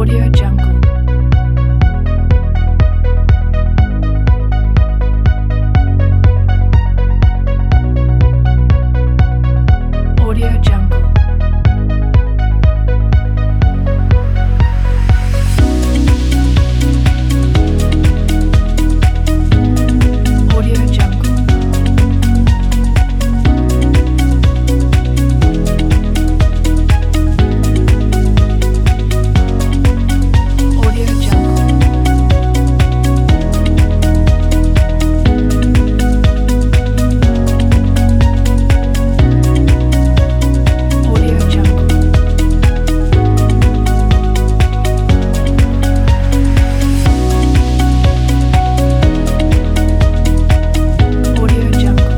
Audio Jungle. Audio Jungle. Audio Jungle. Audio Jungle. Audio Jungle. Audio Jungle.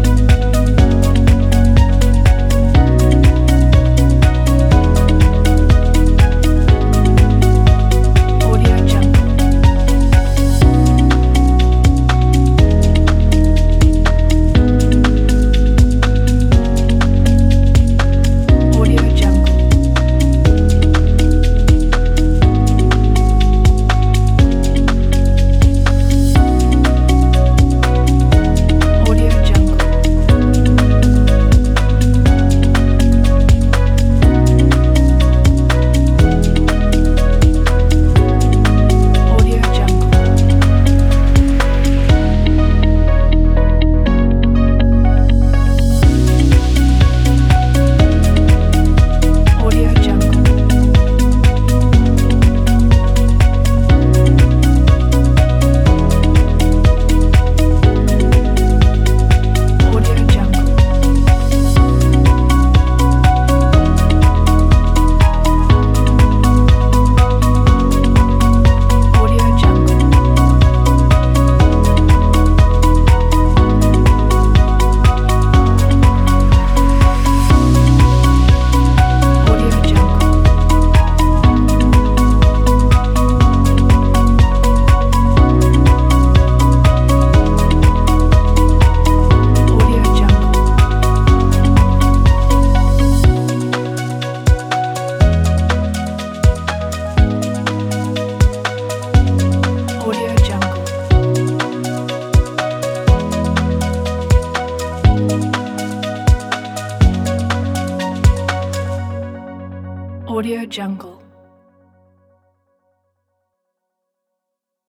Audio Jungle. Audio Jungle. Audio Jungle. Audio Jungle. Audio Jungle. Audio Jungle. Audio Jungle. Audio Jungle. Audio Jungle. Audio Jungle. Audio Jungle.